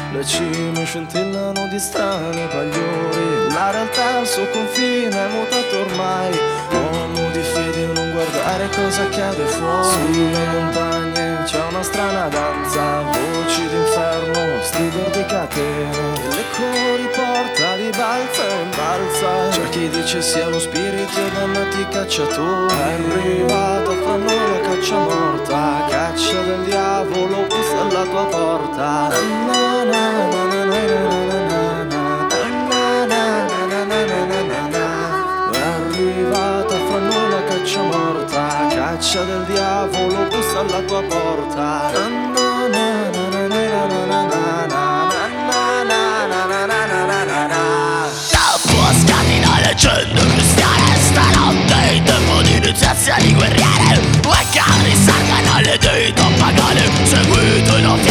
Le cime scintillano di strani pagliori, la realtà al suo confine è mutata ormai. Uomo di fede, non guardare cosa accade fuori. Sulle montagne c'è una strana danza, voci d'inferno, stridor di catene, che l'eco riporta di balza in balza. C'è chi dice sia lo spirito e dannati cacciatori. È arrivata fra noi la caccia morta, caccia del diavolo, bussa alla tua porta. È arrivata fra noi la caccia morta, caccia del diavolo, bussa alla tua porta. Affoscati da leggende cristiane, stanotte in tempo di iniziazioni guerriere, due carri salgano alle dita pagane, seguito in